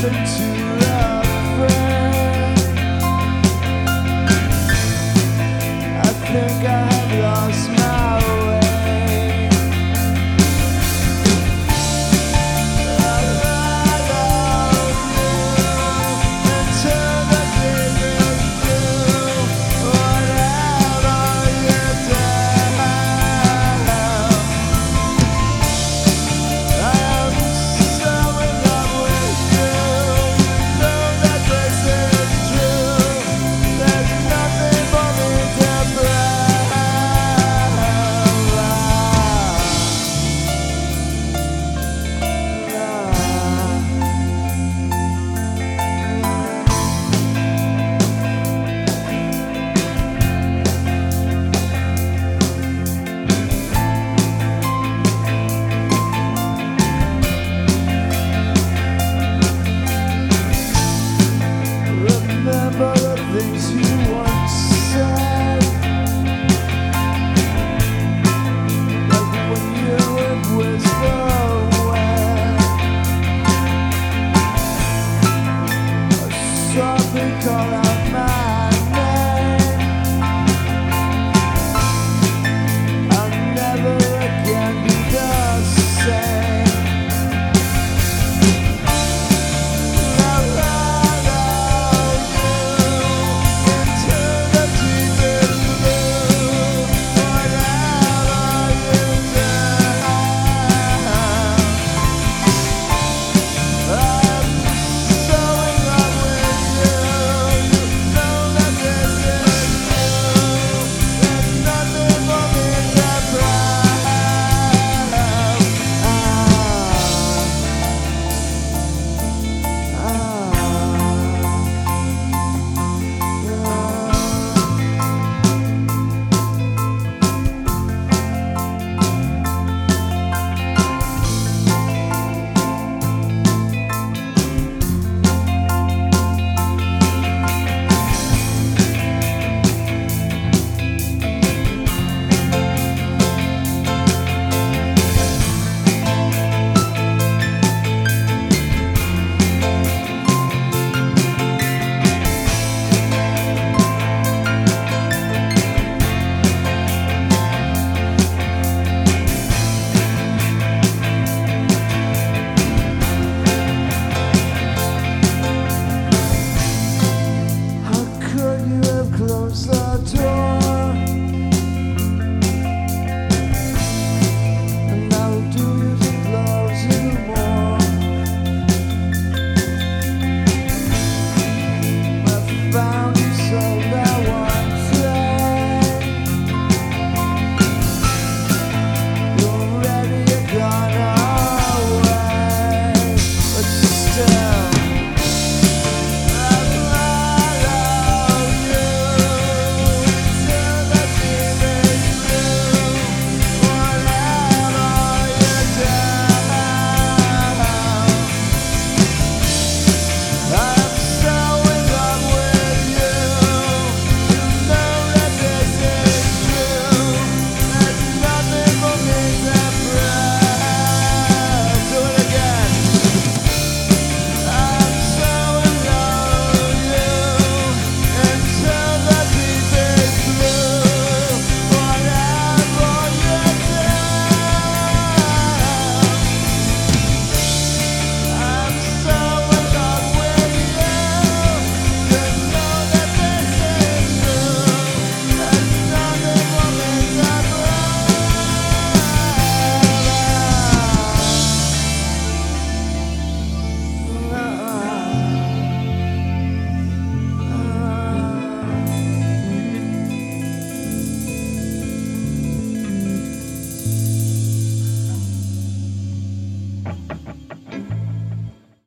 happened to a friend? I think I have lost my way. I love you until the day is through. Whatever you do, I am so in love with you. Know that this is true. There's nothing for me to prove. Remember the things you once said, like when you would whisper when a softly call out.